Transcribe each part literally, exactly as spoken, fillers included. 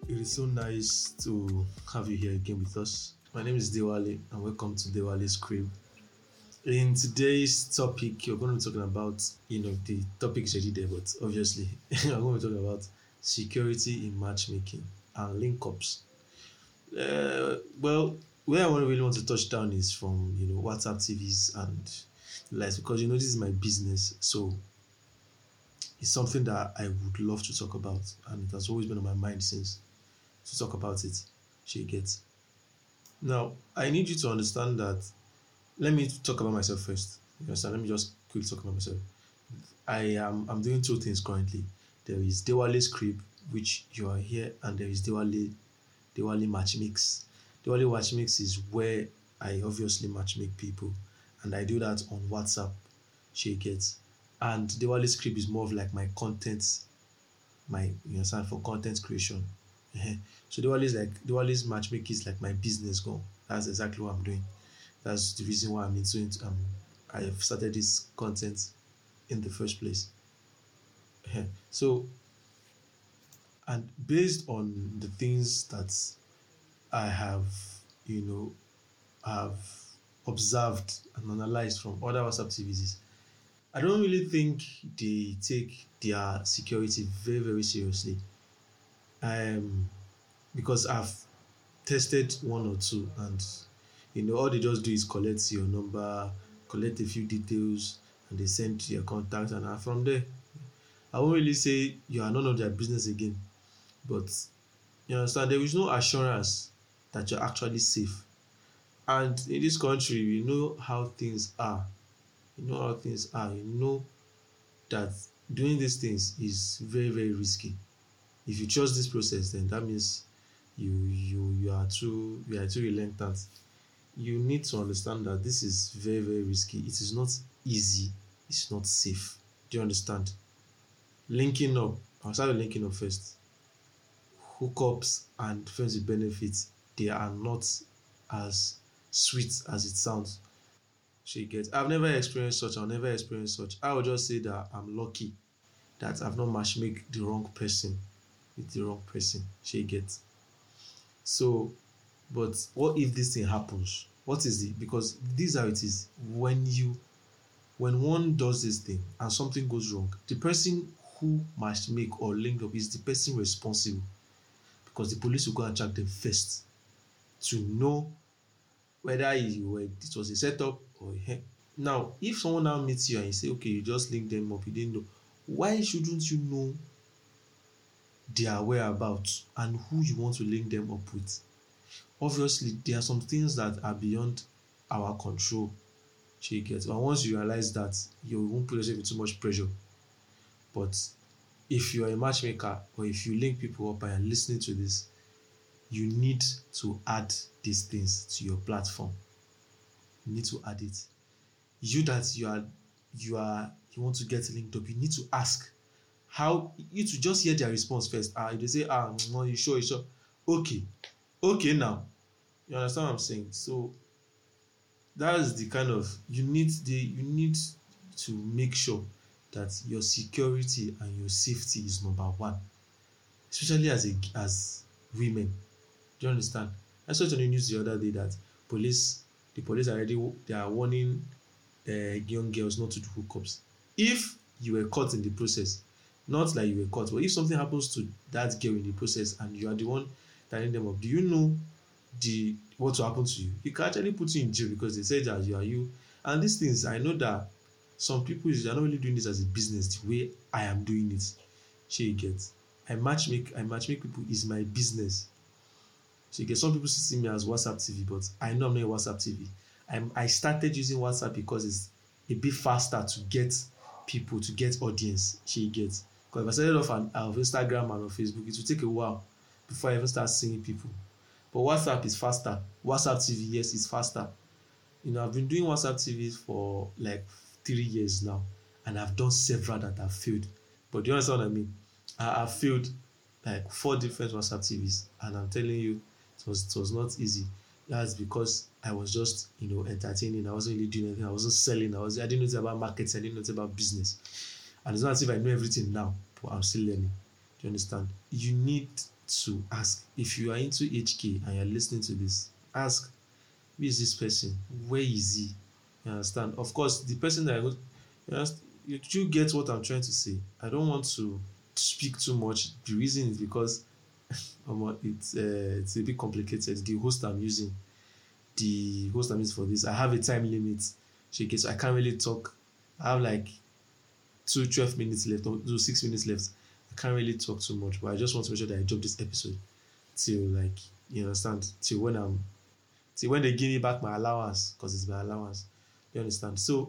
It is so nice to have you here again with us. My name is Dewale, and welcome to Dewale's Crib. In today's topic, you're going to be talking about, you know, the topic is already there, but obviously, I'm going to be talking about security in matchmaking and link ups. Uh, well, where I want to really want to touch down is from, you know, WhatsApp T Vs and likes because, you know, this is my business. So it's something that I would love to talk about, and it has always been on my mind since to talk about it. She gets. Now, I need you to understand that. Let me talk about myself first. You understand? Let me just quickly talk about myself. I am I'm doing two things currently. There is Dewale's Crib, which you are here, and there is Dewale Dewale Matchmix. Dewale Matchmix is where I obviously matchmake people, and I do that on WhatsApp. She gets. And Dewale's Crib is more of like my content, my you understand for content creation. Ehen. So Diwali is like Diwali's matchmaking is like my business goal. That's exactly what I'm doing. That's the reason why I'm into it. Um, I have started this content in the first place. Ehen. So, and based on the things that I have, you know, have observed and analyzed from other WhatsApp T Vs, I don't really think they take their security very, very seriously. Um, because I've tested one or two, and you know all they just do is collect your number, collect a few details, and they send your contact, and uh, from there, I won't really say you are none of their business again. But you understand, there is no assurance that you're actually safe. And in this country, we know how things are. You know how things are. You know that doing these things is very, very risky. If you trust this process, then that means you you you are too you are too reluctant. You need to understand that this is very, very risky. It is not easy. It's not safe. Do you understand? Linking up. I'll start with linking up first. Hookups and friends with benefits, they are not as sweet as it sounds. She gets. I've never experienced such. I'll never experience such. I will just say that I'm lucky that I've not matchmake the wrong person with the wrong person. She gets. So, but what if this thing happens? What is it? Because this is how it is. When you, when one does this thing and something goes wrong, the person who matchmake or link up is the person responsible, because the police will go and check them first to know whether you were, it was a setup or a hack. Now, if someone now meets you and you say, okay, you just link them up, you didn't know, why shouldn't you know their whereabouts and who you want to link them up with? Obviously, there are some things that are beyond our control. She gets. And once you realize that, you won't put yourself in too much pressure. But if you are a matchmaker or if you link people up and are listening to this, you need to add these things to your platform. You need to add it. You that you are you are you want to get linked up, you need to ask how you to just hear their response first. Ah, if they say, ah, no, you sure, you sure. Okay, okay now. You understand what I'm saying? So that's the kind of you need the you need to make sure that your security and your safety is number one, especially as a as women. Do you understand? I saw it on the news the other day that police, the police are already they are warning uh, young girls not to do hookups. If you were caught in the process, not like you were caught, but if something happens to that girl in the process and you are the one tying them up, do you know the what will happen to you? It can actually put you in jail because they said that you are you. And these things, I know that some people are not really doing this as a business the way I am doing it. She gets. I matchmake I matchmake people is my business. So you get some people see me as WhatsApp T V, but I know I'm not a WhatsApp T V. I'm, I started using WhatsApp because it's a bit faster to get people, to get audience. She gets. Because if I started off on, on Instagram and on Facebook, it will take a while before I even start seeing people. But WhatsApp is faster. WhatsApp T V, yes, is faster. You know, I've been doing WhatsApp T Vs for like three years now, and I've done several that have failed. But do you understand what I mean? I have failed like four different WhatsApp T Vs, and I'm telling you, it was it was not easy. That's because I was just, you know, entertaining. I wasn't really doing anything. I wasn't selling. I was I didn't know anything about marketing. I didn't know anything about business. And it's not as if I know everything now, but I'm still learning. Do you understand? You need to ask. If you are into H K and you're listening to this, ask, who is this person? Where is he? You understand? Of course, the person that I go, you, understand, you, you get what I'm trying to say. I don't want to speak too much. The reason is because um, it's uh, it's a bit complicated. The host I'm using, the host I'm using for this, I have a time limit. So I can't really talk. I have like two twelve minutes left, or no, six minutes left. I can't really talk too much, but I just want to make sure that I drop this episode till, like, you understand, till when I'm till when they give me back my allowance, because it's my allowance. You understand? So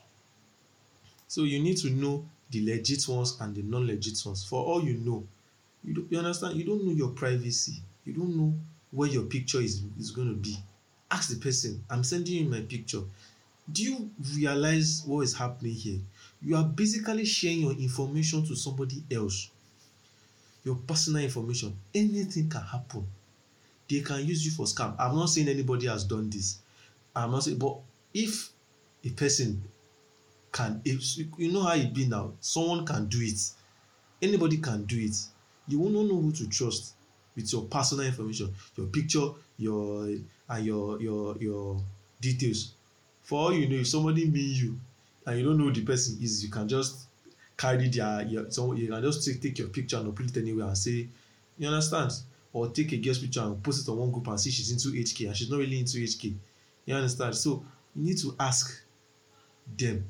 so you need to know the legit ones and the non-legit ones. For all you know, you don't, you understand, you don't know your privacy. You don't know where your picture is is going to be. Ask the person, I'm sending you my picture. Do you realize what is happening here? You are basically sharing your information to somebody else. Your personal information. Anything can happen. They can use you for scam. I'm not saying anybody has done this. I'm not saying, but if a person can, if you know how it be now, someone can do it. Anybody can do it. You will not know who to trust with your personal information, your picture, your and your your your details. For all you know, if somebody meet you and you don't know who the person is, you can just carry their, your, so you can just take, take your picture and upload it anywhere and say, you understand? Or take a girl's picture and post it on one group and say she's into H K and she's not really into H K. You understand? So you need to ask them,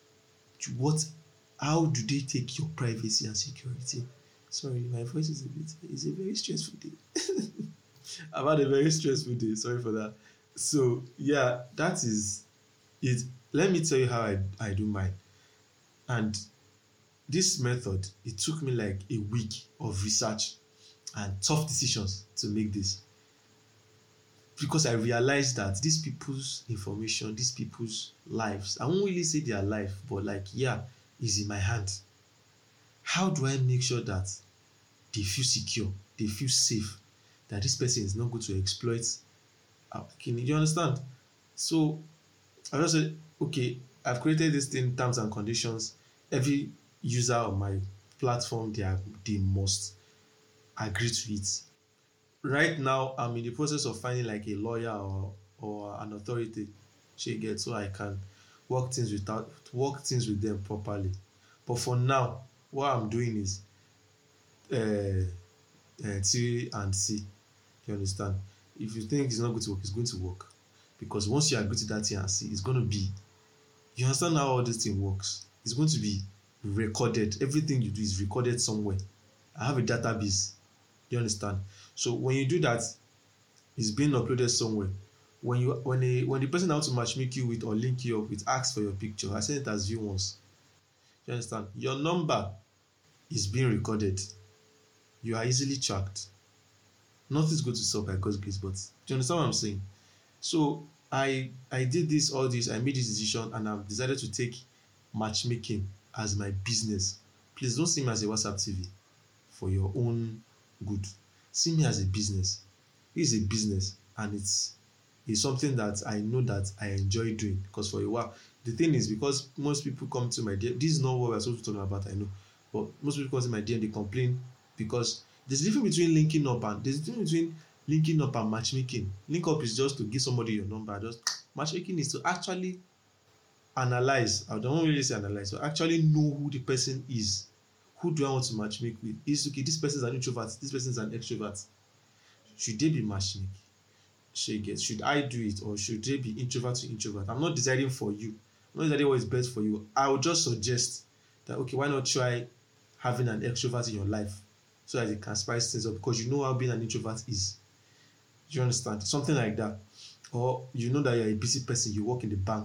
what, how do they take your privacy and security? Sorry, my voice is a bit, it's a very stressful day. I've had a very stressful day. Sorry for that. So yeah, that is it. Let me tell you how I, I do mine. And this method, it took me like a week of research and tough decisions to make this. Because I realized that these people's information, these people's lives, I won't really say their life, but like, yeah, is in my hand. How do I make sure that they feel secure, they feel safe, that this person is not going to exploit? Can you understand? So I just said, okay, I've created this thing, terms and conditions. Every user on my platform, they are, they must agree to it. Right now, I'm in the process of finding like a lawyer or or an authority, she gets, so I can work things without work things with them properly. But for now, what I'm doing is uh, uh, T and C. You understand? If you think it's not going to work, it's going to work. Because once you agree to that T and C, it's going to be, you understand how all this thing works? It's going to be recorded. Everything you do is recorded somewhere. I have a database. You understand? So when you do that, it's being uploaded somewhere. When you when a when the person out to match make you with or link you up with asks for your picture, I send it as view once. You understand? Your number is being recorded. You are easily tracked. Nothing's going to stop by God's grace, but do you understand what I'm saying? So I I did this, all this, I made this decision, and I've decided to take matchmaking as my business. Please don't see me as a WhatsApp T V for your own good. See me as a business. It is a business, and it's it's something that I know that I enjoy doing, because for a while, the thing is, because most people come to my D M, this is not what we're supposed to talk about, I know, but most people come to my D M, they complain because there's a difference between linking up and there's a difference between linking up and matchmaking. Link up is just to give somebody your number. Just matchmaking is to actually analyze. I don't really say analyze, so actually know who the person is. Who do I want to matchmake with? Is okay, this person is an introvert, this person is an extrovert. Should they be matchmaking? Should, should I do it, or should they be introvert to introvert? I'm not deciding for you. I'm not deciding what is best for you. I would just suggest that, okay, why not try having an extrovert in your life so that it can spice things up, because you know how being an introvert is. Do you understand? Something like that. Or you know that you're a busy person, you work in the bank,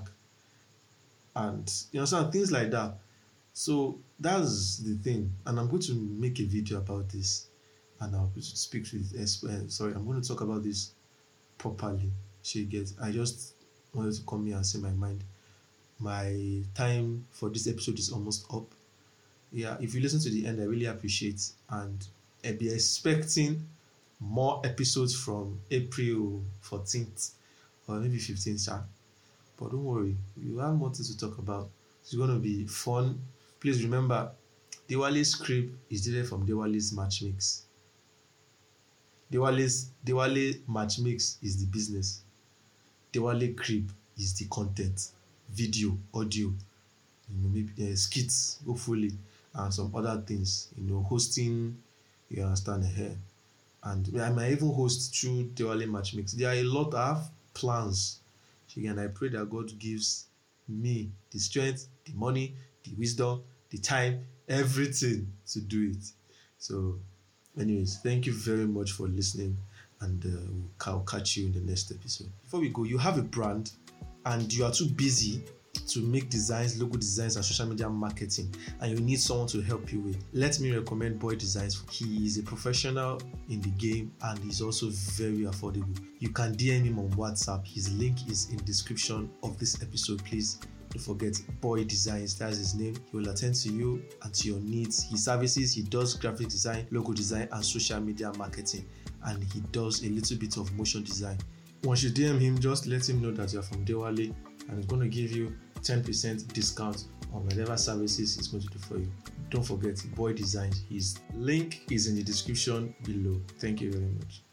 and you understand, things like that. So that's the thing, and I'm going to make a video about this, and I'll speak with uh, sorry I'm going to talk about this properly. She gets I just wanted to come here and say my mind. My time for this episode is almost up. Yeah, if you listen to the end, I really appreciate, and I'll be expecting more episodes from April fourteenth or maybe fifteenth. But don't worry, you have more things to talk about. It's going to be fun. Please remember, Dewale's script is different from Dewale's matchmix. Dewale's Dewale Matchmix is the business. Dewale Crib is the content, video, audio, you know, maybe uh, skits, hopefully, and some other things, you know, hosting, you understand here. And I might even host through Dewale Matchmix. There are a lot. I have plans. And I pray that God gives me the strength, the money, the wisdom, the time, everything to do it. So, anyways, thank you very much for listening, and uh, I'll catch you in the next episode. Before we go, you have a brand and you are too busy to make designs, logo designs, and social media marketing, and you need someone to help you with, let me recommend Boy Designs. He is a professional in the game and he's also very affordable. You can D M him on WhatsApp. His link is in the description of this episode. Please don't forget Boy Designs. That's his name. He will attend to you and to your needs. He services, he does graphic design, logo design, and social media marketing, and he does a little bit of motion design. Once you D M him, just let him know that you're from Dewale, and he's going to give you ten percent discount on whatever services he's going to do for you. Don't forget Boy Designs. His link is in the description below. Thank you very much.